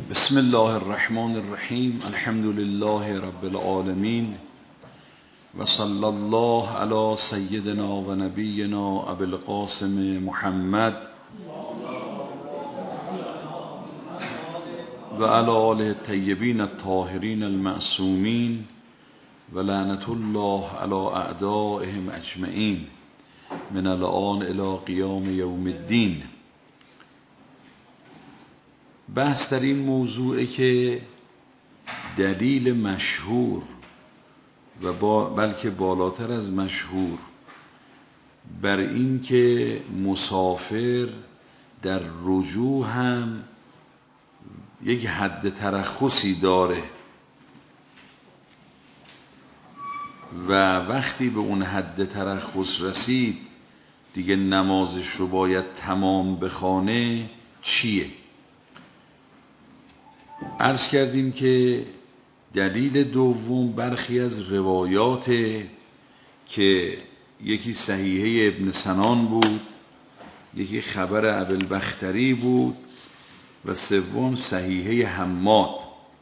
بسم الله الرحمن الرحیم. الحمد لله رب العالمین و صلی الله علی سیدنا و نبینا ابی القاسم محمد و علی آله الطیبین الطاهرین المعصومین و لعنت الله علی اعدائهم اجمعین من الآن الی قیام یوم الدین. بحث در این موضوعه که دلیل مشهور و بلکه بالاتر از مشهور بر این که مسافر در رجوع هم یک حد ترخصی داره و وقتی به اون حد ترخص رسید دیگه نمازش رو باید تمام بخونه چیه؟ عرض کردیم که دلیل دوم برخی از روایات که یکی صحیحه ابن سنان بود، یکی خبر ابوالبختری بود و سوم صحیحه حماد.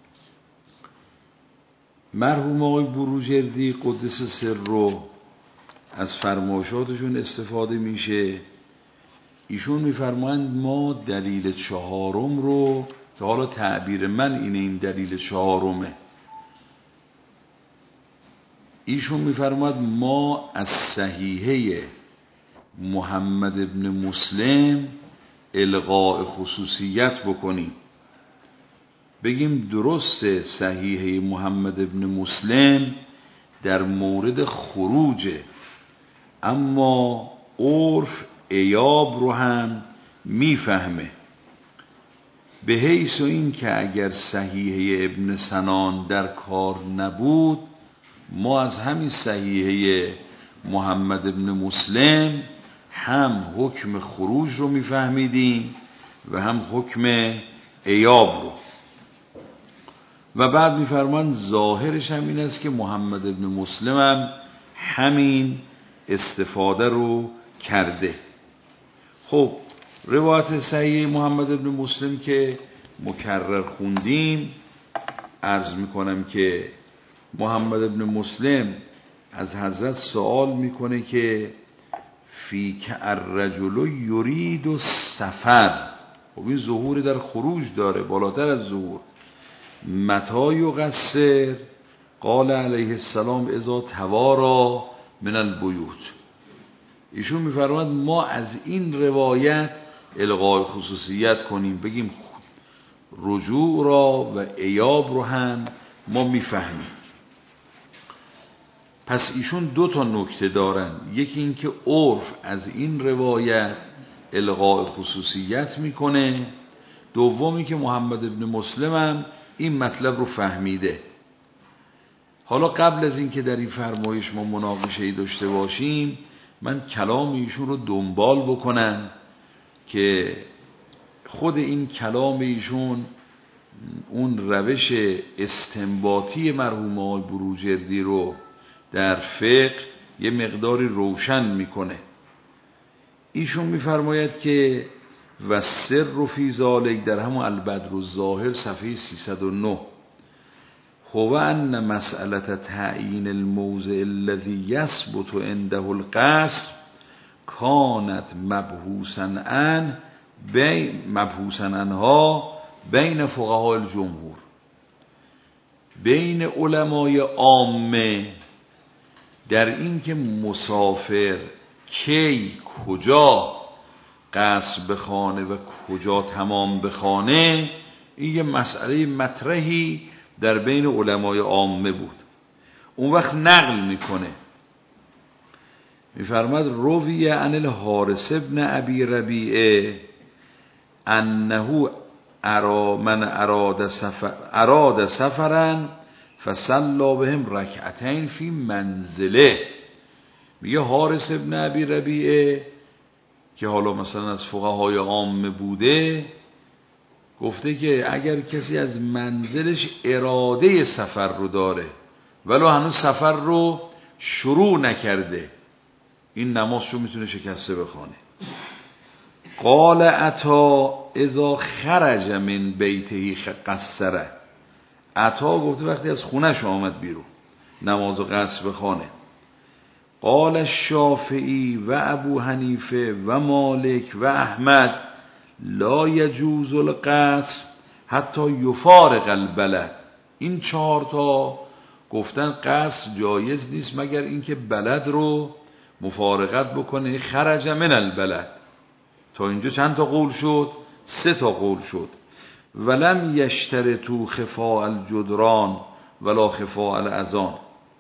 مرحوم آقای بروجردی قدس سره از فرمایشاتشون استفاده میشه. ایشون میفرمایند ما دلیل چهارم رو که حالا تعبیر من اینه، این دلیل چهارمه، ایشون میفرماید ما از صحیحه محمد ابن مسلم الغاء خصوصیت بکنیم، بگیم درسته صحیحه محمد ابن مسلم در مورد خروجه، اما عرف ایاب رو هم میفهمه، به حیث این که اگر صحیحه ابن سنان در کار نبود ما از همین صحیحه محمد ابن مسلم هم حکم خروج رو میفهمیدیم و هم حکم ایاب رو. و بعد میفرمان ظاهرش هم این است که محمد ابن مسلم هم همین استفاده رو کرده. خب روایت صحیح محمد ابن مسلم که مکرر خوندیم، عرض میکنم که محمد ابن مسلم از حضرت سوال میکنه که فی که الرجل یرید السفر. خب این ظهور در خروج داره بالاتر از ظهور. متی یقصر؟ قال علیه السلام اذا توارا من البیوت. ایشون میفرماد ما از این روایت الغای خصوصیت کنیم، بگیم رجوع را و ایاب رو هم ما میفهمیم. پس ایشون دو تا نکته دارن، یکی این که عرف از این روایت الغای خصوصیت میکنه، دومی که محمد ابن مسلم هم این مطلب رو فهمیده. حالا قبل از این که در این فرمایش ما مناقشه‌ای داشته باشیم، من کلام ایشون رو دنبال بکنم که خود این کلام ایشون اون روش استنباطی مرحوم آقای بروجردی رو در فقه یه مقداری روشن میکنه. ایشون میفرماید که و سر فی ذالک در همون البدر الظاهر صفحه 309 هو ان مسئله تعیین الموضع الذي يثبت عنده القصر كانت مبحوثا عنها بین فقهاء الجمهور، بین علمای عامه، در این که مسافر کی کجا قصر بخوانه و کجا تمام بخوانه، این یه مسئله مطرحی در بین علمای عامه بود. اون وقت نقل میکنه، میفرماد رویه عن الحارث ابن ابی ربیعه انه من اراد سفرا فصلی بهم رکعتین فی منزله. میگه حارث ابن ابی ربیعه که حالا مثلا از فقهای عامه بوده، گفته که اگر کسی از منزلش اراده سفر رو داره ولو هنوز سفر رو شروع نکرده، این نمازشو میتونه شکسته بخونه. قال عطا اذا خرج من بیته قصره. عطا گفته وقتی از خونش آمد بیرون نماز و قصر بخوانه. قال الشافعی و ابو حنیفه و مالک و احمد لا یجوز القصر حتی یفارق البلد. این 4 تا گفتن قصر جایز نیست مگر اینکه بلد رو مفارقت بکنه. خرج من البلد. تا اینجا چند تا قول شد؟ 3 تا قول شد. ولم یشترطوا خفاء الجدران ولا خفاء الاذان.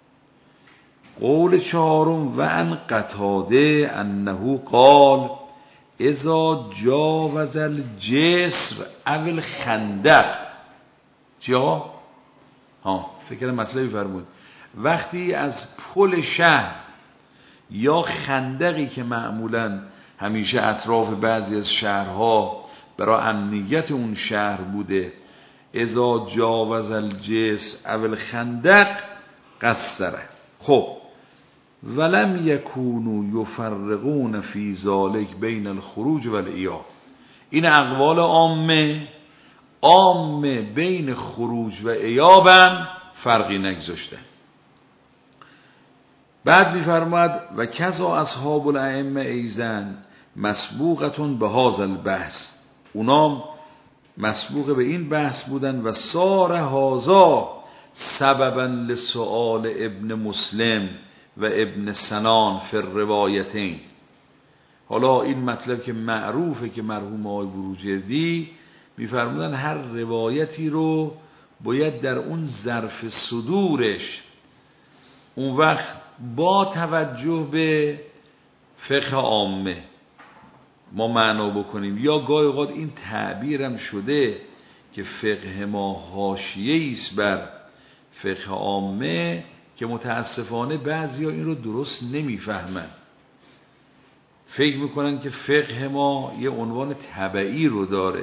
قول 4 و ان قتاده انه قال اذا جاوز الجسر او الخندق. چیا؟ فکر مطلبی فرمود. وقتی از پل شهر یا خندقی که معمولاً همیشه اطراف بعضی از شهرها برای امنیت اون شهر بوده، اذا جاوز الجسر او الخندق قصره. خب ولم یکونوا یفرقون فی ذلک بین الخروج و الایاب. این اقوال عامه بین خروج و ایابم فرقی نگذاشته. بعد می‌فرماد و کذا اصحاب الائمه ایزن مسبوقتون به هذا البحث. اونا مسبوق به این بحث بودن و صار هذا سببا لسؤال ابن مسلم و ابن سنان فی الروایتین. حالا این مطلب که معروفه که مرحوم آقای بروجردی می‌فرمودن هر روایتی رو باید در اون ظرف صدورش اون وقت با توجه به فقه عامه ما معنا بکنیم. یا گاهی اوقات این تعبیرم شده که فقه ما حاشیه‌ای است بر فقه عامه که متاسفانه بعضیا این رو درست نمیفهمن. فکر میکنن که فقه ما یه عنوان تبعی رو داره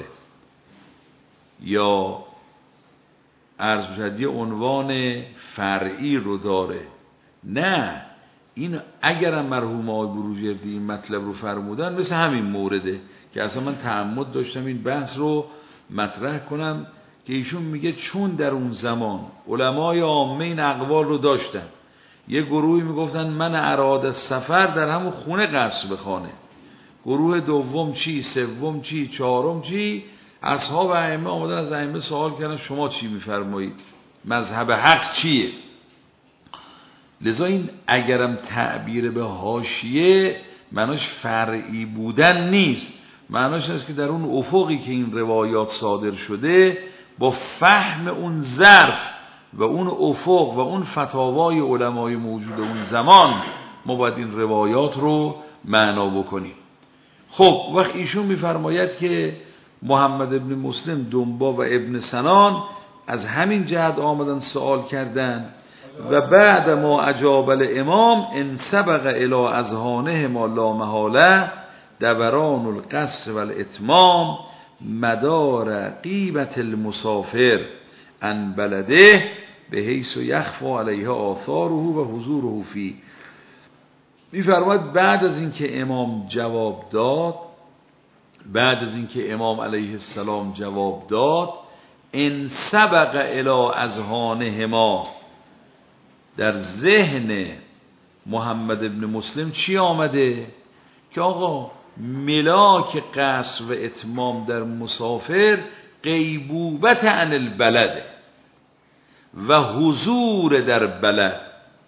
یا عرض بشد یه عنوان فرعی رو داره. نه، این اگرم مرحوم آقای بروجردی این مطلب رو فرمودن مثل همین مورده که اصلا من تعمد داشتم این بحث رو مطرح کنم که ایشون میگه چون در اون زمان علمای عامه این اقوال رو داشتن، یه گروهی میگفتن من اراد سفر در همون خونه قصر بخوانه، گروه دوم چی، سوم چی، چهارم چی. اصحاب ائمه آمدن از ائمه سوال کردن شما چی میفرمایید، مذهب حق چیه؟ لذا این اگرم تعبیر به حاشیه معناش فرعی بودن نیست، معناش است که در اون افقی که این روایات صادر شده با فهم اون ظرف و اون افق و اون فتاوای علمای موجود اون زمان ما باید این روایات رو معنا بکنیم. خب وقت ایشون میفرماید که محمد ابن مسلم دنبا و ابن سنان از همین جهت آمدن سوال کردن و بعد ما اجاب الامام ان سبق الی اذهانه ما لا محاله دوران القصر و الاتمام مدار غیبت المسافر عن بلده به حیث یخفى علیه آثاره و حضوره فی. میفرماید بعد از اینکه امام جواب داد، بعد از اینکه امام علیه السلام جواب داد، ان سبق الی اذهانه ما، در ذهن محمد ابن مسلم چی آمده؟ که آقا ملاک قصر و اتمام در مسافر غیبوبت عن البلد و حضور در بلد.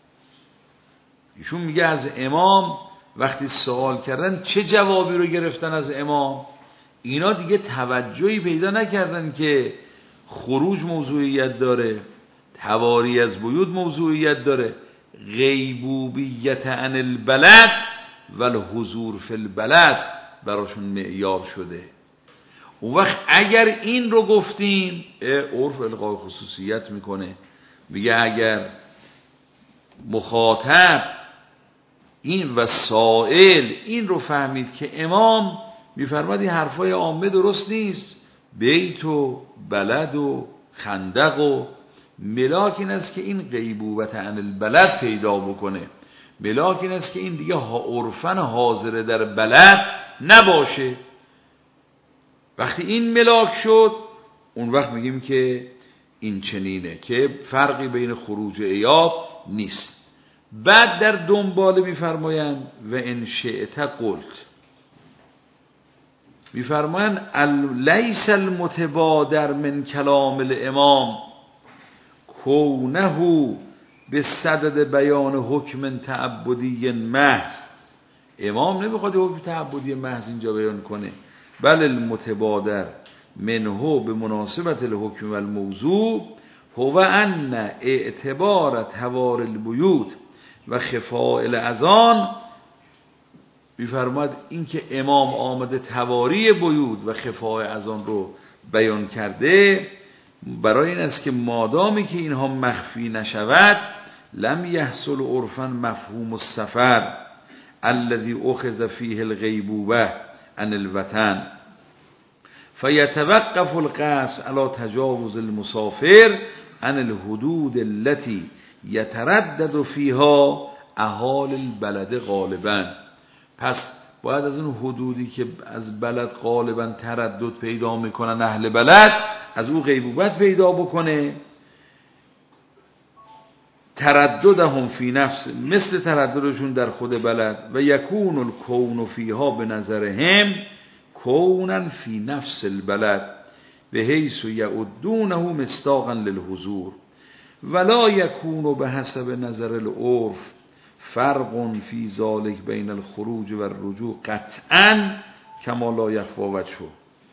ایشون میگه از امام وقتی سوال کردن چه جوابی رو گرفتن از امام؟ اینا دیگه توجهی پیدا نکردن که خروج موضوعیت داره، تواری از بیوت موضوعیت داره، غیبوبیت عن البلد و الحضور فی البلد براشون معیار شده. اون وقت اگر این رو گفتیم عرف الغای خصوصیت میکنه، میگه اگر مخاطب این و سائل این رو فهمید که امام میفرماد این حرفای عامه درست نیست، بیت و بلد و خندق و ملاک این است که این غیبوبت عن البلد پیدا بکنه، ملاک این است که این دیگه عرفن حاضر در بلد نباشه. وقتی این ملاک شد اون وقت میگیم که این چنینه که فرقی بین خروج ایاب نیست. بعد در دنباله میفرمایند و ان شئت قلت، میفرمایند لیس المتبادر من کلام الامام کونه به صدد بیان حکم تعبدی محض. امام نمیخواد حکم تعبدی محض اینجا بیان کنه، بل المتبادر منه به مناسبت الحکم و الموضوع هو ان اعتبار توار البیوت و خفاء الاذان. میفرماید این که امام آمده تواری بیوت و خفاء اذان رو بیان کرده برای این است که مادامی که اینها مخفی نشود لم یحصل عرفا مفهوم السفر الذي اخذ فيه الغیبوبه عن الوطن فيتوقف القصد على تجاوز المسافر عن الحدود التي يتردد فيها اهالي البلد غالبا. پس باید از اون حدودی که از بلد غالبا تردد پیدا میکنن اهل بلد از اون غیبوبت پیدا بکنه. ترددهم فی نفس، مثل ترددشون در خود بلد. و یکون الکون فیها به نظرهم کونن فی نفس البلد به حیث یعدونه مصداقا للحضور ولا یکون به حسب نظر العرف فرق فی ذلک بین الخروج و الرجوع قطعا کما لا یخفی وجهه.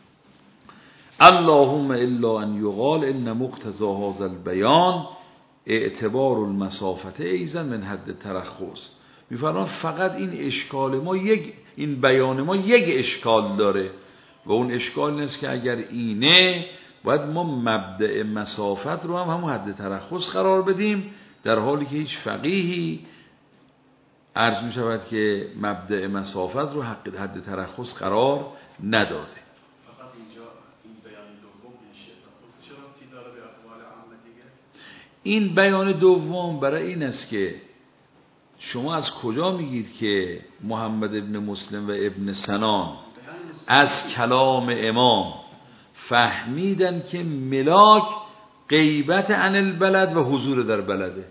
اللهم الا ان یقال ان مقتضى هذا البیان اعتبار المسافت ایضا من حد ترخص. میفرمان فقط این اشکال ما این بیان ما یک اشکال داره و اون اشکال این است که اگر اینه باید ما مبدأ مسافت رو هم همون حد ترخص قرار بدیم، در حالی که هیچ فقیهی عرض می شود که مبدأ مسافت رو حد ترخص قرار نداده. فقط اینجا این بیان دوم میشه چرا تی داره به اقوال عامه دیگه؟ این بیان دوم برای این است که شما از کجا میگید که محمد ابن مسلم و ابن سنان از کلام امام فهمیدن که ملاک غیبت عن البلد و حضور در بلده؟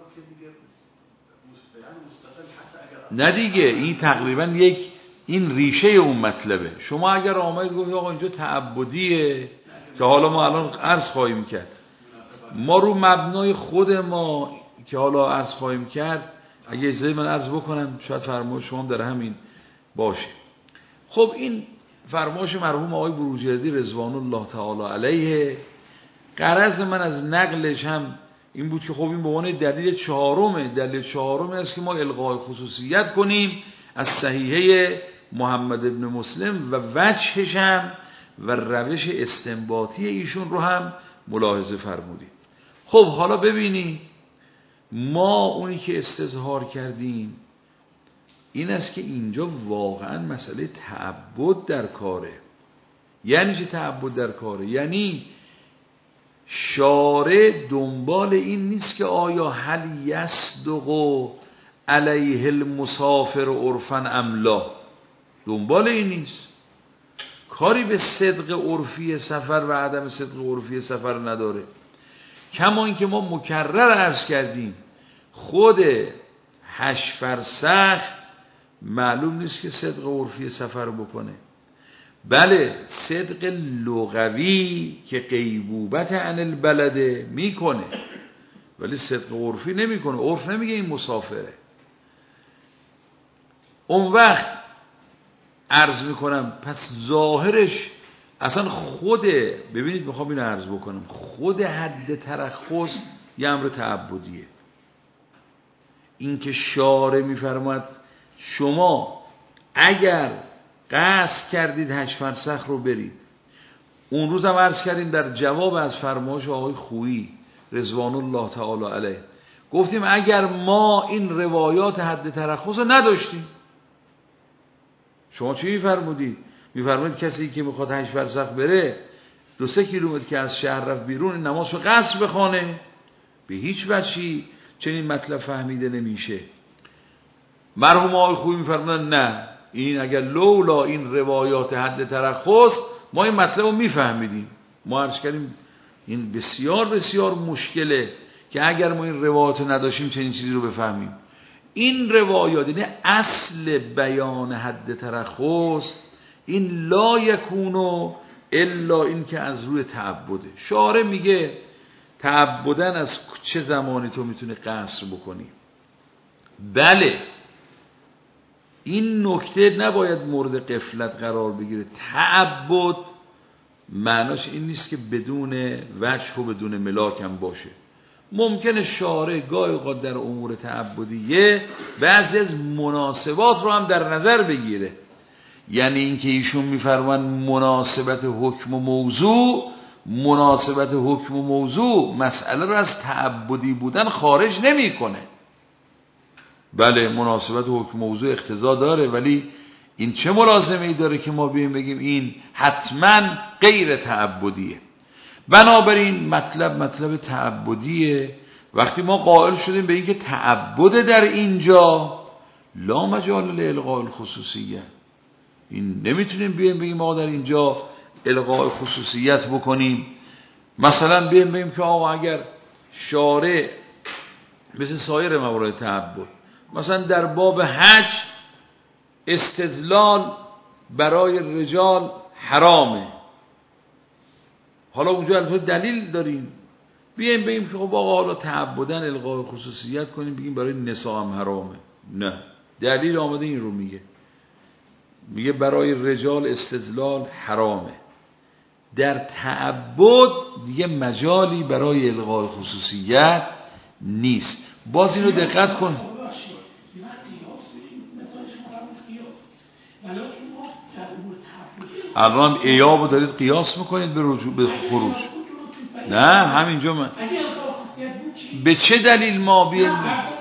نه دیگه، این تقریبا این ریشه اون مطلبه. شما اگر آمدید گفت آقا اینجا تعبدیه که حالا ما الان عرض خواهیم کرد، ما رو مبنای خود ما که حالا عرض خواهیم کرد، اگه اجازه من عرض بکنم شاید فرمایش شما در همین باشه. خب این فرمایش مرحوم آقای بروجردی رضوان الله تعالی علیه، غرض من از نقلش هم این بود که خب این به عنوان دلیل چهارم است که ما الغای خصوصیت کنیم از صحیحه محمد ابن مسلم و وجهش هم و روش استنباطی ایشون رو هم ملاحظه فرمودیم. خب حالا ببینید ما اونی که استظهار کردیم این است که اینجا واقعا مسئله تعبد در کاره. یعنی چه تعبد در کاره؟ یعنی شارع دنبال این نیست که آیا هل یصدق علیه المسافر عرفا ام لا، دنبال این نیست، کاری به صدق عرفی سفر و عدم صدق عرفی سفر نداره. کما اینکه ما مکرر عرض کردیم خود 8 فرسخ معلوم نیست که صدق عرفی سفر بکنه. بله صدق لغوی که غیبوبت عن البلده میکنه ولی صدق عرفی نمیکنه. عرف نمیگه این مسافره. اون وقت عرض میکنم پس ظاهرش اصلا ببینید میخوام اینو عرض بکنم، خود حد ترخص یه امر تعبدیه. این که شارع میفرماید شما اگر قصد کردید 8 فرسخ رو برید، اون روز هم عرض کردیم در جواب از فرمایش آقای خویی رضوان الله تعالی علیه، گفتیم اگر ما این روایات حد ترخص رو نداشتیم، شما چی میفرمودید؟ میفرمودید کسی که میخواد 8 فرسخ بره 2-3 کیلومتر که از شهر رفت بیرون نماز رو قصر بخونه. به هیچ وجهی چنین مطلب فهمیده نمیشه. مرحوم آقای خویی میفرمودن نه، این اگر لولا این روایات حد ترخص ما این مطلب رو میفهمیدیم. ما عرض کردیم این بسیار بسیار مشکله که اگر ما این روایات رو نداشتیم چنین چیزی رو بفهمیم. این روایات یعنی اصل بیان حد ترخص این لا یکونو الا این که از روی تعبده. شارع میگه تعبدن از چه زمانی تو میتونی قصر بکنی. بله این نکته نباید مورد غفلت قرار بگیره. تعبد معناش این نیست که بدون وجه و بدون ملاک هم باشه. ممکنه شارع گاهی اوقات در امور تعبدیه بعضی از مناسبات رو هم در نظر بگیره. یعنی اینکه ایشون میفرمان مناسبت حکم و موضوع، مناسبت حکم و موضوع مسئله رو از تعبدی بودن خارج نمیکنه. بله مناسبت حکم و موضوع اقتضا داره، ولی این چه ملازمه‌ای داره که ما بیایم بگیم این حتما غیر تعبدیه. بنابراین مطلب تعبدیه. وقتی ما قائل شدیم به اینکه تعبد در اینجا لا مجال لالغاء الخصوصیه، این نمیتونیم بیایم بگیم ما در اینجا الغاء خصوصیت بکنیم. مثلا بیایم بگیم که آقا اگر شارع مثل سایر موارد تعبد مثلا در باب حج استدلال برای رجال حرامه، حالا اونجا البته دلیل داریم، بیایم بگیم که خب آقا حالا تعبدن الغاء خصوصیت کنیم بگیم برای نساء هم حرامه. نه، دلیل آمده این رو میگه برای رجال استدلال حرامه. در تعبد دیگه مجالی برای الغاء خصوصیت نیست. باز اینو دقت کن. الان ایابو دارید قیاس میکنید به رجوع به خروج. نه همینجا من به چه دلیل ما بیایم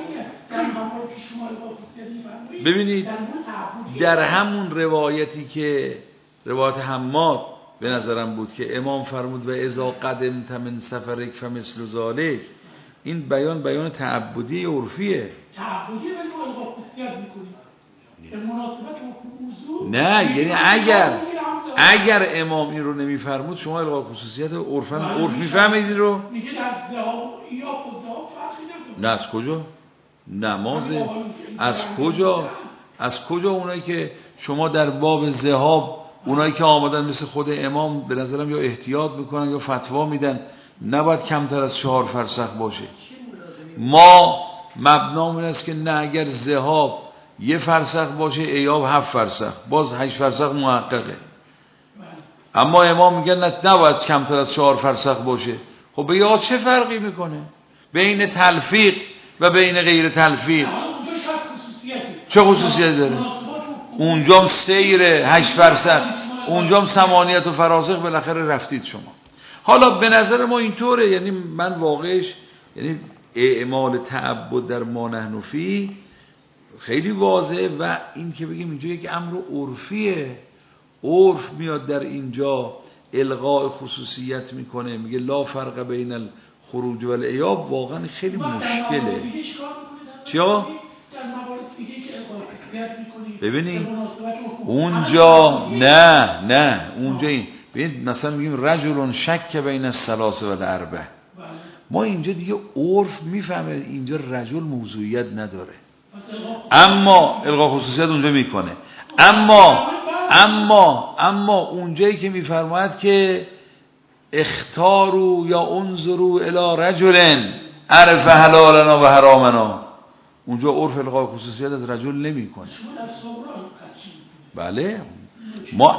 ببینید در همون روایتی که روایت حماد به نظرم بود که امام فرمود و اذا قدمت من سفرک فمثل ذلک، این بیان تعبدی عرفیه. تعبدی ولی ما الغاء خصوصیت میکنیم به مناسبت موضوع. نه یعنی اگر امام این رو نمیفرمود شما الغاء خصوصیت عرف میفهمید این رو؟ میگه در ذهاب یا خذاب فرقی نداره. نه از کجا؟ نماز از کجا اونایی که شما در باب ذهاب اونایی که آمدن مثل خود امام به نظرم یا احتیاط میکنن یا فتوا میدن نباید کمتر از 4 فرسخ باشه. ما مبنامون است که نه اگر ذهاب 1 فرسخ باشه ایاب 7 فرسخ، باز 8 فرسخ محققه. اما امام میگن نباید کمتر از 4 فرسخ باشه. خب یا چه فرقی میکنه بین تلفیق و بین غیر تلفیق؟ چه خصوصیتی داره؟ اونجا هم سیر 8 فرسخ، اونجا هم ثمانیت و فراسخ، بالاخره رفتید شما. حالا به نظر ما اینطوره، یعنی من واقعش یعنی اعمال تعبد در ما نحن فی خیلی واضحه و این که بگیم اینجا یک امر عرفیه، عرف میاد در اینجا الغاء خصوصیت میکنه، میگه لا فرق بین الخروج و الایاب. واقعا خیلی مشکله. چیا؟ ببینید اونجا نه اونجا این ببینید مثلا میگیم رجل شک بین الثلاثه و الاربع، ما اینجا دیگه عرف میفهمه اینجا رجل موضوعیت نداره، اما الغاء خصوصیت اونجا میکنه. اما اونجایی که میفرماید که اختاروا یا انظروا الی رجل عرف حلالنا و حرامنا، اونجا عرف الغاء خصوصیت از رجل نمیکنه. بله ما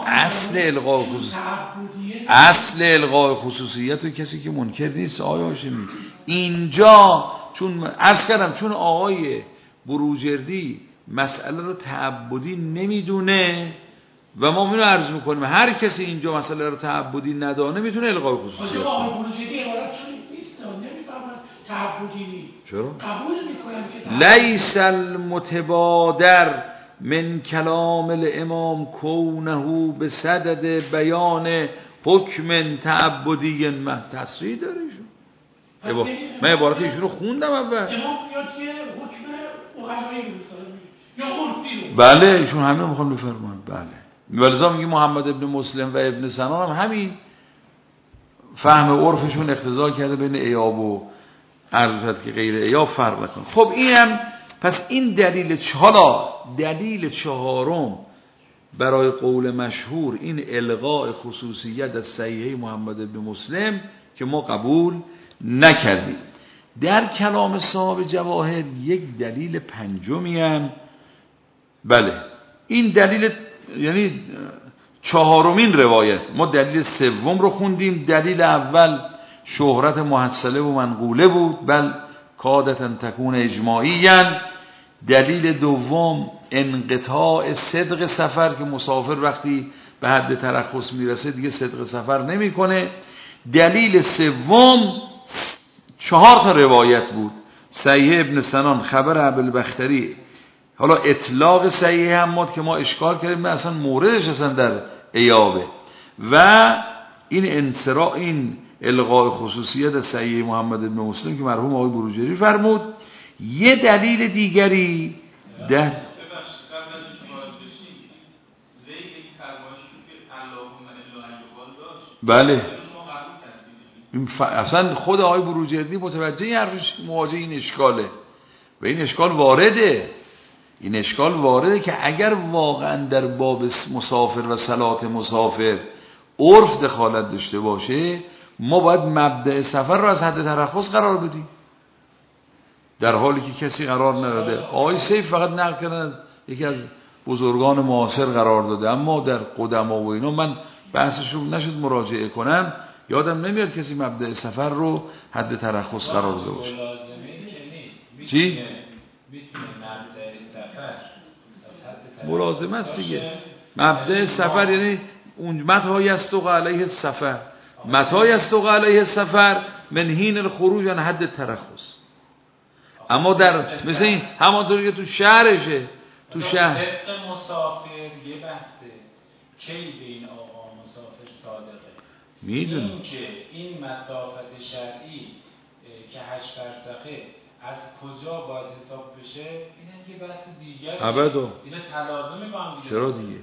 اصل الغاء خصوصیت و کسی که منکر نیست آیا هاشمی اینجا چون عرض کردم چون آقای بروجردی مسئله رو تعبدی نمیدونه و ما اینو عرض میکنیم هر کسی اینجا مسئله رو تعبدی ندانه میتونه الغاء خصوصیت کنه. آقای بروجردی عبارت نیست، نمیفهمن تعبدی نیست. چرا؟ قبول میکنن که لیس المتبادر من کلام الامام کونه به صدد بیان حکم تعبدی تصریح داره ایشون. من عبارت ایشون رو خوندم اول. امام میاد که حکم اقلایی رو یا عرفی رو. بله ایشون همه میخوان بفرمان. بله ولذا میگه محمد ابن مسلم و ابن سنان هم همین فهم عرفشون اقتضا کرده بین ایاب و عرض که غیر ایاب فرق نکنه. خب اینم پس این دلیل چهارم برای قول مشهور این الغاء خصوصیت از صحیحه محمد ابن مسلم که ما قبول نکردیم. در کلام صاحب جواهر یک دلیل پنجمی هم بله این دلیل یعنی چهارمین روایت، ما دلیل سوم رو خوندیم. دلیل اول شهرت محصله و منقوله بود، بل کادتا تکون اجماعیاً. دلیل دوم انقطاع صدق سفر که مسافر وقتی به حد ترخص میرسه دیگه صدق سفر نمیکنه. دلیل سوم 4 روایت بود. صحیح ابن سنان، خبر ابوالبختری، حالا اطلاق صحیح حماد که ما اشکال کردیم اصلا موردش اصلا در ایابه، و این الغاء خصوصیت از صحیح محمد ابن مسلم که مرحوم آقای بروجردی فرمود. یه دلیل دیگری ده بله اصلا خود آقای بروجردی متوجه حرفش مواجه این اشکاله و این اشکال وارده که اگر واقعا در باب مسافر و صلات مسافر عرف دخالت داشته باشه ما باید مبدأ سفر رو از حد ترخص قرار بدیم، در حالی که کسی قرار نداده. آقای سیف فقط نقل کردن یکی از بزرگان معاصر قرار داده، اما در قدما و اینا من بحثش رو نشد مراجعه کنم، یادم نمیاد کسی مبدأ سفر رو حد ترخص قرار داده باشه. چی؟ ملازمه است دیگه. مبدأ سفر یعنی اون متى یستوق علیه السفر، متى یستوق علیه السفر من حین الخروج عن حد ترخص. اما در مثل این همانطوری که تو شهرشه، تو شهر مسافر یه بحثه کی به این آقا مسافر صادقه میدونم این که این مسافت شرعی که 8 فرسخه از کجا باید حساب بشه این یه بحث دیگه ابدا اینا تلازم با هم دیگه. چرا دیگه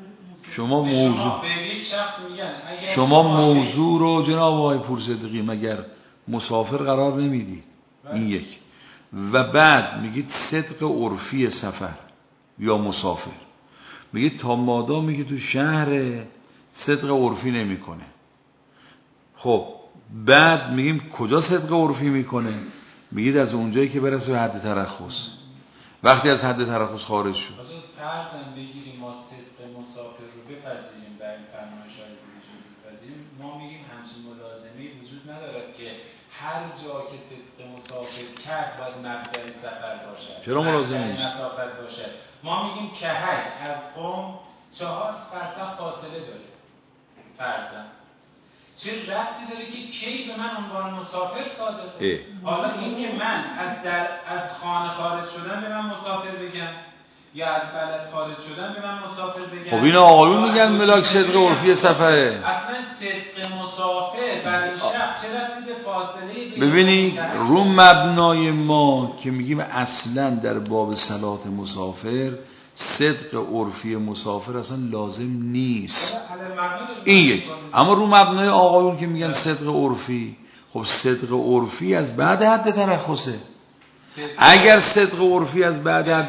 شما موضوع موضوع رو جناب آقای پورصدیقی مگر مسافر قرار نمیدی؟ این یک. و بعد میگید صدق عرفی سفر یا مسافر، میگید تا مادام میگه تو شهر صدق عرفی نمیکنه. خب بعد میگیم کجا صدق عرفی میکنه؟ میگید از اونجایی که برسه به حد ترخص. وقتی از حد ترخص خارج شد فرضاً بگیریم ما صدق مسافر رو بپذیریم، در این فرمایش‌های وجود بپذیریم، ما میگیم همچین ملازمه‌ای وجود ندارد که هر جا که صدق مسافر کرد باید مبدأ سفر باشد. چرا ملازمه نیست؟ باشد. ما میگیم کهک از قم 4 فرسخ فاصله داره فرضاً. چه ربطی داره که کی به من عنوان مسافر صادقه؟ حالا این که من از خانه خارج شدن به من مسافر بگم یا از بلد خارج شدن به من مسافر بگم. خب این آقایون میگن ملاک صدق عرفی سفره. اصلا صدق مسافر برای شخص چه ربطی به فاصله؟ ببینید رو مبنای ما که میگیم اصلا در باب صلات مسافر صدق عرفی مسافر اصلا لازم نیست، این یک. اما رو مبنای آقایون که میگن صدق عرفی، خب صدق عرفی از بعد حد ترخصه. اگر صدق عرفی از بعد حد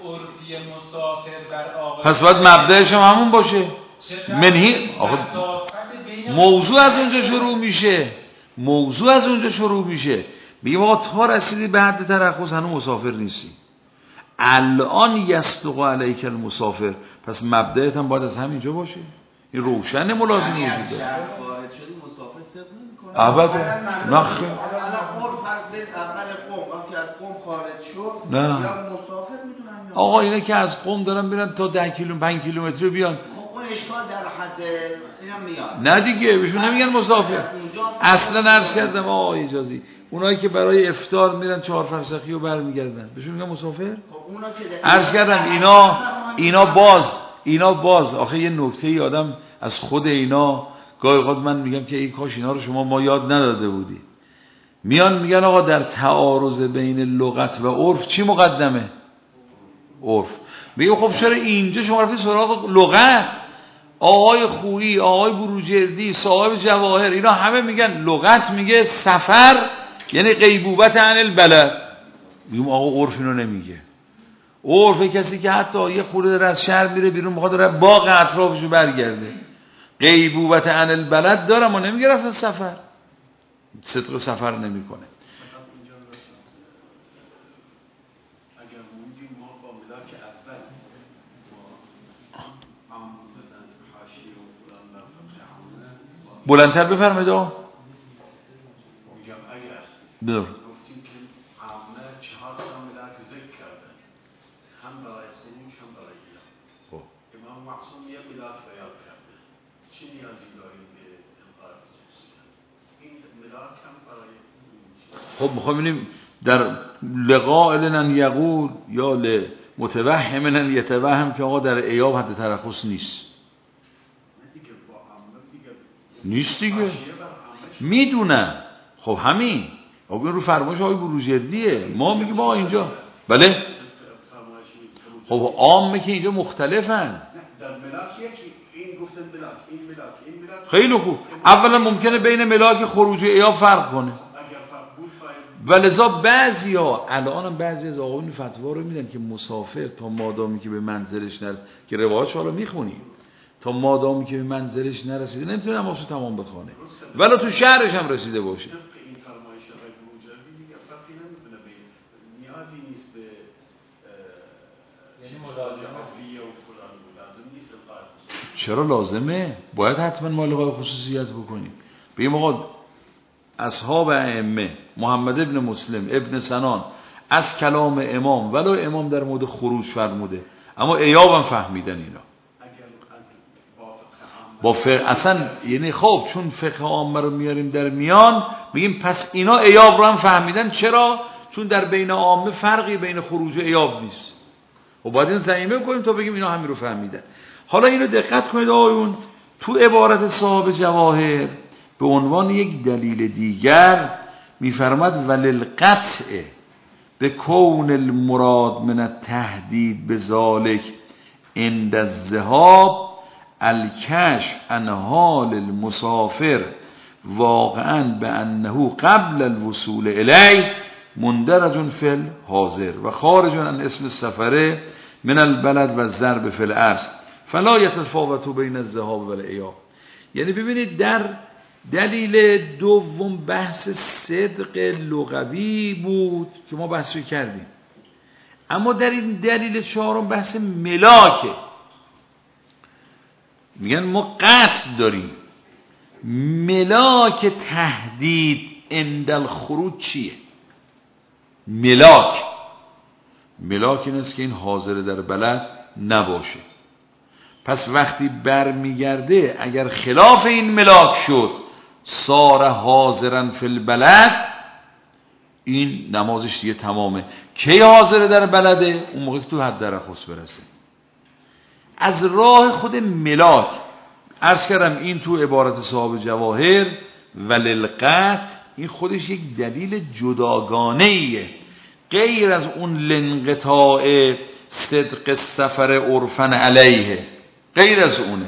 پس باید مبدأش هم همون باشه. منهی موضوع از اونجا شروع میشه. میگیم آقا تا رسیدی به حد ترخص هنوز مسافر نیستی، الان یستوق علیک المسافر، پس مبدأت هم باید از همینجا باشه. این روشن ملازم وجود داره. ابدا نخ نه آقا اینا که از قم دارن میرن تا 10 کیلومتر 5 کیلومتر بیان، اون اشکال در حد اینا میاد. نه دیگه بهشون نمیگن مسافر. اصلا عرض کردم آقا اجازی اونایی که برای افطار میرن 4 فرسخی و برمیگردن بهشون میگن مسافر. عرض کردم اینا باز آخه یه نکته آدم از خود اینا گاهی اوقات من میگم که ای کاش اینا رو ما یاد نداده بودی. میان میگن آقا در تعارض بین لغت و عرف چی مقدمه؟ عرف. میگه خب چرا اینجا شما رفتید سراغ لغت؟ آقای خویی، آقای بروجردی، صاحب جواهر، اینا همه میگن لغت میگه سفر یعنی غیبوبت عن البلد. میگم آقا عرف اینو نمیگه. عرف کسی که حتی یه خورده از شهر میره بیرون میخواد بره باغ اطرافشو برگرده. غیبوبت عن البلد داره، ما نمیگه اصلا سفر. صدق سفر نمیکنه. اگر موندیم ما با ملاک اول ما عمودن حاشیه و فلان و فقه بلندتر بفرمایید آقا. میگم اگر بله. گفتیم که عامه 4 تا ملاک ذکر کرده، هم برای خروج هم برای ایام. امام معصوم یه ملاک بیان کرده، چی نیازی داریم به انقاذ خصوصیت؟ این ملاک هم برای خب میخوایم ببینیم در لقاء لنن یقول یا لمتوهم لنن یتوهم که آقا در ایاب حد ترخص نیست. دیگه با عامه دیگه نیست دیگه. حاشیه بر عامه میدونم. خب همین. آقا این رو فرمایش آقای بروجردیه. ما میگیم آقا اینجا. بله. خب عامه که اینجا مختلفن. در ملاک یکی این گفتن ملاک این ملاک این ملاک خیلی خوب. اولا ممکنه بین ملاک خروج و ایاب فرق کنه. اگر فرق بود فاید ولذا بعضیا الانم بعضی از آقایون فتوا رو میدن که مسافر تا مادامی که به منزلش که روایتش حالا میخونیم تا مادامی که به منزلش نرسیده نمیتونه نمازشو تمام بخونه ولی تو شهرش هم رسیده باشه. طبق این فرمایش آقای بروجردی میگه فرقی نمیکنه به نیازی نیست به یعنی عفیه و فلان لازم نیست القاء. چرا لازمه؟ باید حتما مالقای خصوصیت بکنیم. بگیم آقا اصحاب ائمه محمد ابن مسلم ابن سنان از کلام امام ولو امام در مورد خروج فرموده اما ایاب هم فهمیدن اینا با فقه اصلا یعنی خب چون فقه عامه رو میاریم در میان میگیم پس اینا ایاب رو هم فهمیدن. چرا؟ چون در بین عامه فرقی بین خروج و ایاب نیست. خب باید این زمینه کنیم تا بگیم اینا همین رو فهمیدن. حالا اینو دقت کنید آقایون تو عبارت صاحب جواهر به عنوان یک دلیل دیگر میفرماد وللقطع به کون المراد من التهدید به ذالک عند الذهاب الکشف عن حال المسافر واقعا به انه قبل الوصول الیه مندرج فی الحاضر و خارج عن اسم السفر من البلد و الضرب فی الارض فلا یتفاوت بین الذهاب و الایاب. یعنی ببینید در دلیل دوم بحث صدق لغوی بود که ما بحثی کردیم، اما در این دلیل چهارم بحث ملاکه. میگن ما قطع داریم. ملاک تهدید عند الخروج چیه؟ ملاک این است که این حاضر در بلد نباشه. پس وقتی برمیگرده اگر خلاف این ملاک شد صار حاضرن فی البلد این نمازش دیگه تمامه. کی حاضر در بلده؟ اون موقع که تو حد ترخص برسه. از راه خود ملاک عرض کردم این تو عبارت صاحب جواهر وللقطع این خودش یک دلیل جداگانه ایه غیر از اون لانقطاع صدق سفر عرفن علیه، غیر از اونه.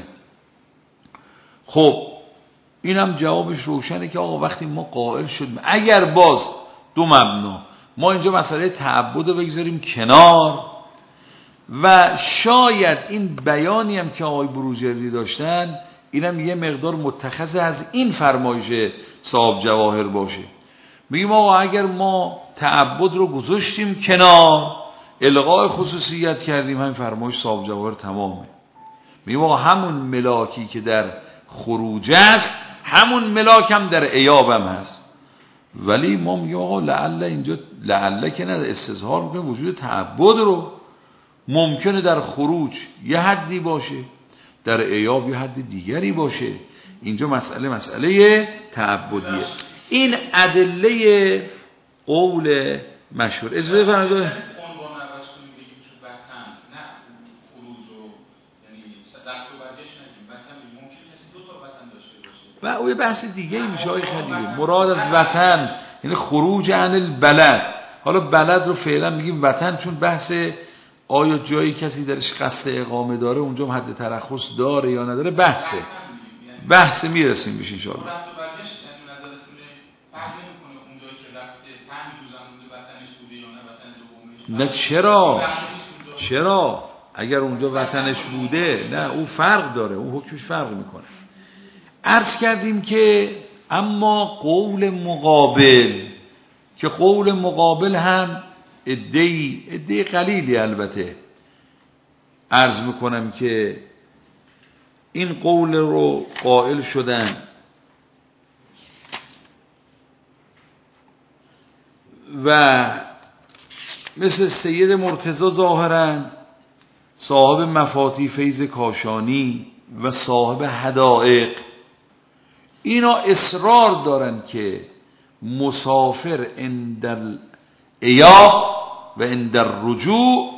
خب اینم جوابش روشنه که آقا وقتی ما قائل شدیم اگر باز دو مبنا ما اینجا مسئله تعبد رو بگذاریم کنار و شاید این بیانی هم که آقای بروجردی داشتن اینم یه مقدار متخذ از این فرمایش صاحب جواهر باشه، میگیم آقا اگر ما تعبد رو گذاشتیم کنار الغاء خصوصیت کردیم همین فرمایش صاحب جواهر تمامه. میگیم آقا همون ملاکی که در خروج است همون ملاک هم در ایاب هم هست. ولی ما میگیم آقا لعل اینجا لعل که نه استظهار میکنیم وجود تعبد رو ممکنه در خروج یه حدی باشه در ایاب یه حد دیگری باشه. اینجا مسئله تعبدیه. این ادله قول مشهور اجازه فرمایید و او یه بحث دیگه میشه آقای خلیلی. مراد از وطن یعنی خروج عن البلد. حالا بلد رو فعلا میگیم وطن چون بحث آیا جایی کسی درش قصد اقامه داره اونجا حد ترخص داره یا نداره بحث میرسیم بشه انشاءالله. نه چرا اگر اونجا وطنش بوده نه اون فرق داره، اون حکمش فرق میکنه. عرض کردیم که اما قول مقابل، که قول مقابل هم عده قلیلی البته عرض میکنم که این قول رو قائل شدن و مثل سید مرتضی ظاهرا صاحب مفاتیح فیض کاشانی و صاحب حدائق، اینا اصرار دارن که مسافر عند الایاب و عند الرجوع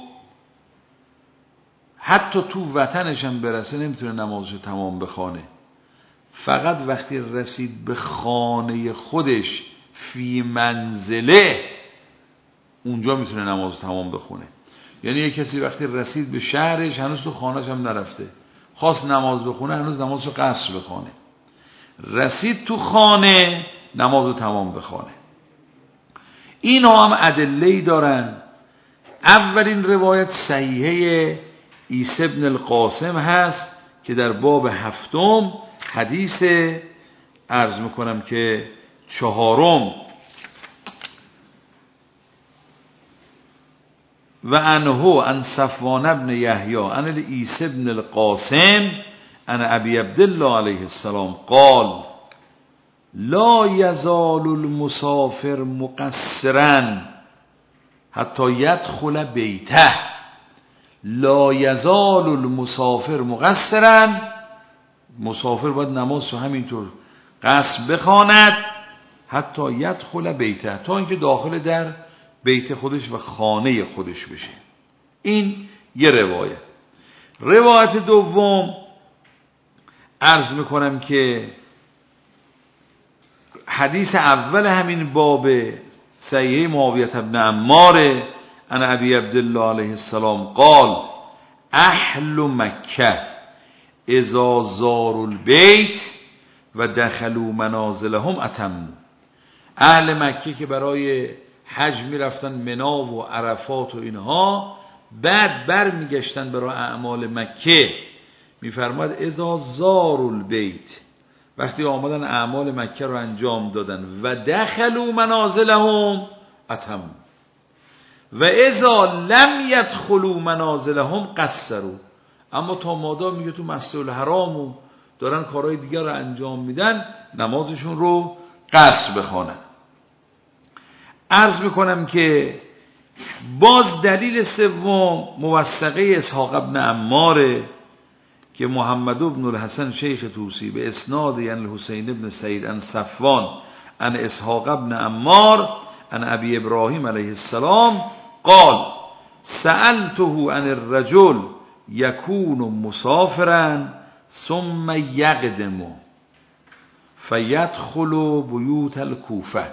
حتی تو وطنش هم برسه نمیتونه نمازشو تمام بخونه، فقط وقتی رسید به خانه خودش فی منزله اونجا میتونه نماز تمام بخونه. یعنی یک کسی وقتی رسید به شهرش هنوز تو خانهش هم نرفته، خواست نماز بخونه هنوز نمازشو قصر بخونه، رسید تو خانه نمازو تمام بخونه. اینا هم ادله‌ای دارن. اولین روایت صحیحه عیسی بن القاسم هست که در باب 7 حدیث عرض میکنم که 4 و عنه عن صفوان بن یحیی عن عیسی بن القاسم عن ابی عبدالله علیه السلام قال لا یزال المسافر مقصرا حتی یدخل بیته. لا یزال المسافر مقصرا، مسافر باید نمازشو همینطور قصر بخواند حتی یدخل بیته، تا اینکه داخل در بیت خودش و خانه خودش بشه. این یه روایت. روایت دوم عرض میکنم که حدیث اول همین باب صحیح معاویه بن عمار عن ابی عبدالله علیه السلام قال اهل مکه اذا زاروا البیت و دخلوا منازلهم اتموا. اهل مکه که برای حج میرفتن منا و عرفات و اینها، بعد بر میگشتن برای اعمال مکه، میفرماد اذا زاروا البیت، وقتی آمدن اعمال مکه رو انجام دادن و دخلوا منازلهم اتموا و اذا لم يدخلوا منازلهم قصروا. اما تا مادام میگه تو مسجد الحرام و دارن کارهای دیگر رو انجام میدن نمازشون رو قصر بخوانن. عرض میکنم که باز دلیل سوم موثقه اسحاق ابن عماره که محمد ابن الحسن شیخ توسی به اسناد یعنی الحسین ابن سعید عن صفوان عن اسحاق ابن عمار عن ابی ابراهیم علیه السلام قال سألته عن الرجل یکون مسافرا ثم یقدم فیدخل بیوت الکوفه.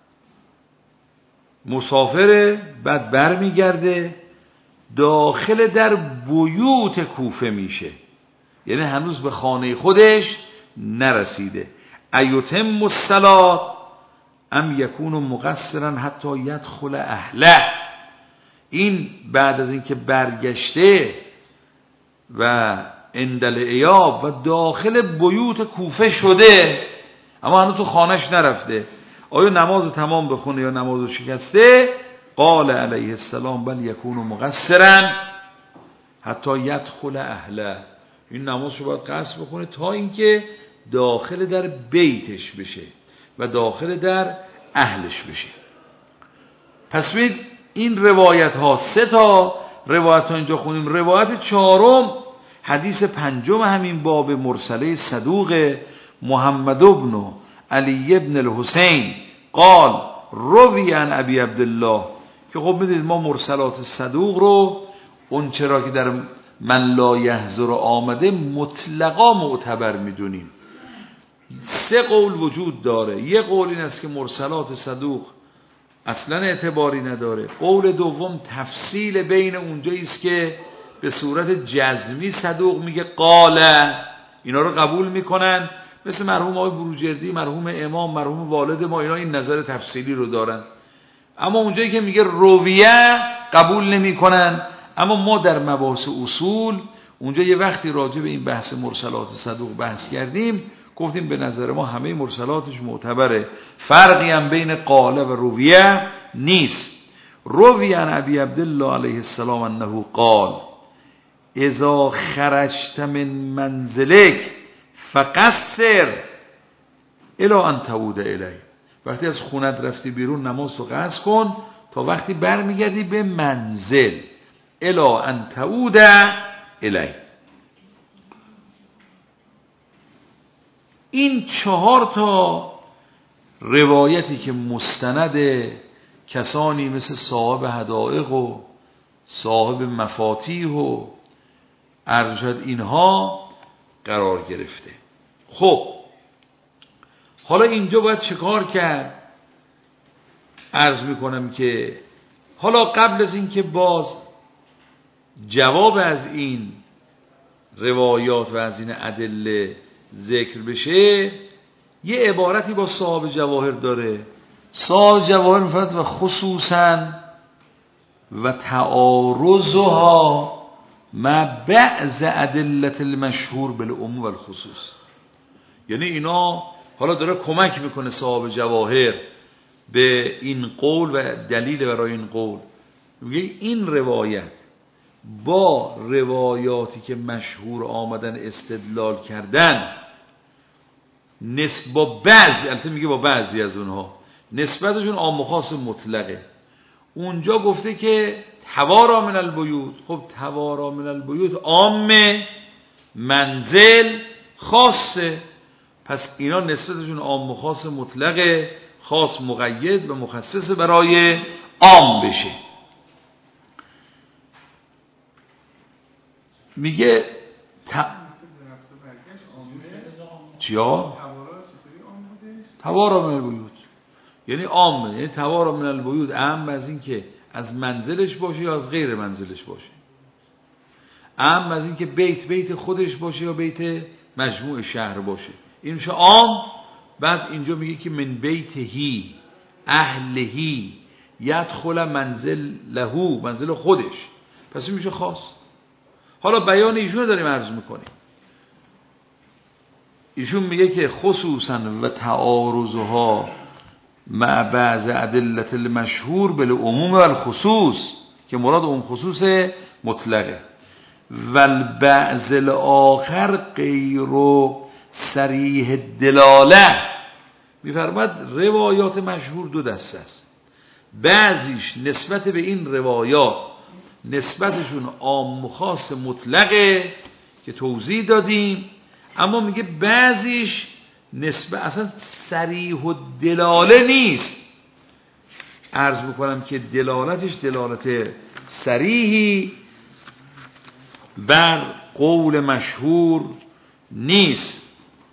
مسافره بعد بر میگرده داخل در بیوت کوفه میشه، یعنی هنوز به خانه خودش نرسیده. ایتم الصلاة ام یکون مقصرا حتی یدخل اهله. این بعد از اینکه برگشته و اندل ایاب و داخل بیوت کوفه شده اما هنوز تو خانهش نرفته، آیا نماز تمام بخونه یا نماز شکسته؟ قال علیه السلام بل یکون مقصرا حتی یدخل اهله. این نماز رو باید قصر بخونه تا اینکه داخل در بیتش بشه و داخل در اهلش بشه. پس ببین این روایت ها 3 روایت ها اینجا خونیم. روایت 4 حدیث 5 همین باب مرسله صدوق محمد ابن علی ابن الحسین قال روی عن ابی عبدالله، که خب میدونید ما مرسلات صدوق رو اون چرا که در من لا یحضر آمده مطلقا معتبر میدونیم. 3 قول وجود داره. یه قول این است که مرسلات صدوق اصلا اعتباری نداره. قول دوم تفصیل بین اونجایی است که به صورت جزمی صدوق میگه قال، اینا رو قبول میکنن، مثل مرحوم آقای بروجردی، مرحوم امام، مرحوم والد ما، اینا این نظر تفصیلی رو دارن. اما اونجایی که میگه رویه قبول نمیکنن. اما ما در مباحث اصول اونجا یه وقتی راجع به این بحث مرسلات صدوق بحث کردیم، گفتیم به نظر ما همه مرسلاتش معتبره، فرقی هم بین قاله و رویه نیست. رویه عن ابی عبدالله علیه السلام انه قال اذا خرجت من منزلک فقصر الی ان تعود الیه، وقتی از خونت رفتی بیرون نماز تو قصر کن تا وقتی برمیگردی به منزل، الی ان تعود الیه. این 4 روایتی که مستند کسانی مثل صاحب حدائق و صاحب مفاتیح و ارشد اینها قرار گرفته. خب حالا اینجا باید چه کار کرد؟ عرض میکنم که حالا قبل از این که باز جواب از این روایات و از این ادله ذکر بشه، یه عبارتی با صاحب جواهر داره. صاحب جواهر میفرد و خصوصا و تعارضها ما بعض ادله المشهور بالعموم و الخصوص، یعنی اینا حالا داره کمک میکنه صاحب جواهر به این قول و دلیل برای این قول. میگه این روایت با روایاتی که مشهور آمدن استدلال کردن با بعضی، البته میگه با بعضی از اونها نسبتشون عام و خاص مطلقه. اونجا گفته که توارا من البیوت، خب توارا من البیوت عامه، منزل خاصه، پس اینا نسبتشون عام و خاص مطلقه، خاص مقید و مخصص برای عام بشه. میگه چیا؟ توارا من البیوت یعنی عامه، یعنی توارا من البیوت اهم از این که از منزلش باشه یا از غیر منزلش باشه، اهم از این که بیت خودش باشه یا بیت مجموع شهر باشه، این میشه عام. بعد اینجا میگه که من بیتهی اهلهی یدخل منزل لهو، منزل خودش، پس این میشه خاص. حالا بیان ایشون داریم عرض میکنیم. ایشون میگه که خصوصا و تعارضها مع بعض ادله المشهور بالعموم و الخصوص، که مراد اون خصوص مطلقه، والبعض الاخر غیر صریح دلاله. میفرماد روایات مشهور 2 دسته است، بعضیش نسبت به این روایات نسبتشون عام و خاص مطلقه که توضیح دادیم، اما میگه بعضیش نسبت اصلا صریح و دلاله نیست. عرض بکنم که دلالتش دلالت صریحی بر قول مشهور نیست.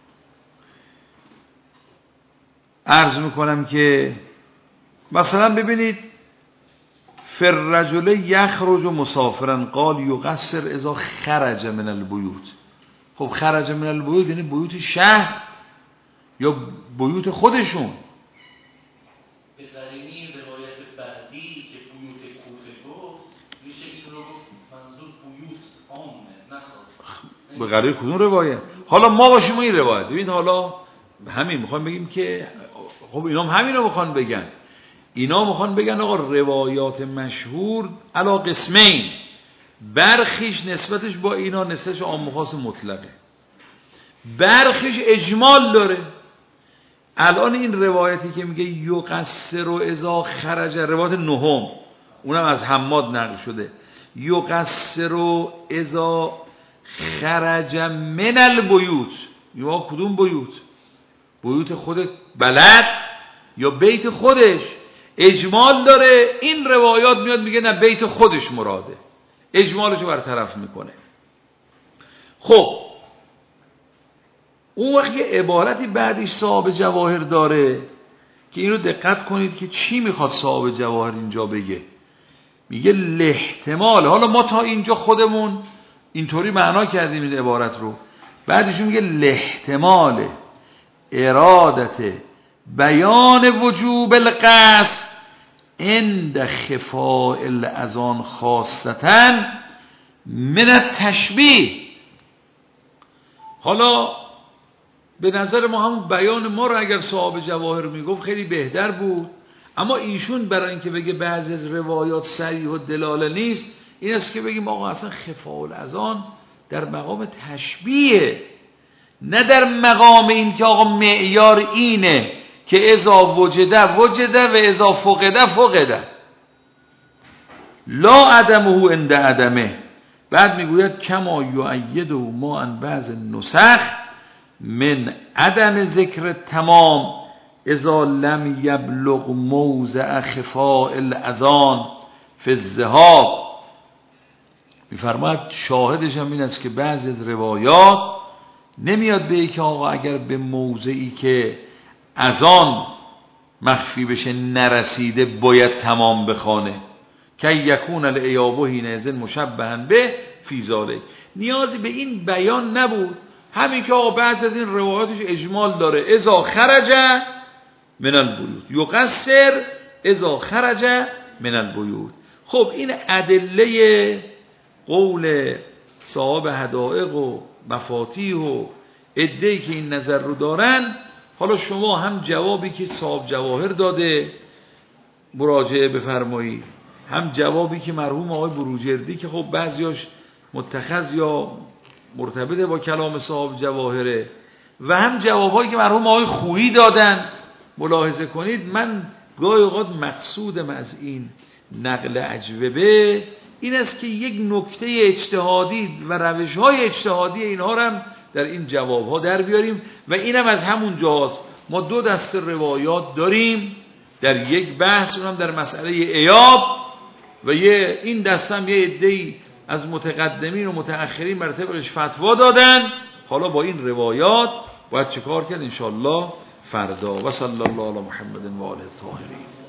عرض میکنم که مثلا ببینید فالرجل یخرج مسافرا قال یقصر اذا خرج من البیوت. خب خرج من البیوت یعنی بیوت شهر یا بیوت خودشون. به قرینه روایت بعدی که بیوت کوفه گفت میشه این رو گفت منظور بیوت عامه نه خاصه. به قرینه کدوم روایت؟ حالا ما باشیم این روایت. ببین حالا همین میخوام بگیم که خب اینا هم همین رو میخوان بگن. اینا میخوان بگن آقا روایات مشهور علا قسمین، برخیش نسبتش با اینا نسبتش عام و خاص مطلقه، برخیش اجمال داره. الان این روایتی که میگه یقصر و اذا خرج، روایت 9، اونم از حماد نقل شده، یقصر و اذا خرج من البیوت، یا کدوم بیوت؟ بیوت خود بلد یا بیت خودش؟ اجمال داره. این روایات میاد میگه نه بیت خودش مراده، اجمالشو برطرف میکنه. خب اون وقت یه عبارتی بعدش صاحب جواهر داره که این رو دقت کنید که چی میخواد صاحب جواهر اینجا بگه. میگه الاحتمال. حالا ما تا اینجا خودمون اینطوری معنا کردیم این عبارت رو، بعدش میگه الاحتمال ارادت بیان وجوب القصد عند خفاء الاذان خاصتا من التشبیه. حالا به نظر ما همون بیان ما رو اگر صاحب جواهر میگفت خیلی بهتر بود، اما ایشون برای اینکه بگه بعضی از روایات صریح و دلاله نیست، این است که بگیم آقا اصلا خفاء الاذان در مقام تشبیه، نه در مقام این که آقا معیار اینه که اذا وجده وجده و اذا فقده فقده لا عدمه عند عدمه. بعد میگوید کما یؤیده ما ان بعض النسخ من عدم ذکر تمام اذا لم یبلغ موضع خفاء الاذان فی الذهاب. میفرماید شاهدش هم این است که بعضی از روایات نمیاد به که آقا اگر به موضعی که اذان مخفی بشه نرسیده باید تمام بخونه که یکون الایابه حینئذ مشبها به فی ذلک. نیازی به این بیان نبود، همین که آقا بعضی از این روایاتش اجمال داره اذا خرج من البیوت یقصر اذا خرج من البیوت. خب این ادله قول صاحب حدائق و مفاتیح و عده‌ای که این نظر رو دارن. حالا شما هم جوابی که صاحب جواهر داده مراجعه بفرمایید، هم جوابی که مرحوم آقای بروجردی که خب بعضیاش متخذ یا مرتبط با کلام صاحب جواهره، و هم جوابایی که مرحوم آقای خویی دادن. ملاحظه کنید من گاهی اوقات مقصودم از این نقل اجوبه این است که یک نکته اجتهادی و روش‌های اجتهادی اینها رو هم در این جواب‌ها در بیاریم، و اینم از همون جاست. ما دو دسته روایات داریم در یک بحث، اونم در مسئله ایاب، و این دسته هم یه عده‌ای از متقدمین و متأخرین بر طبقش فتوا دادن. حالا با این روایات باید چه کار کرد؟ انشاءالله فردا. و صلی الله علی محمد و آله الطاهرین.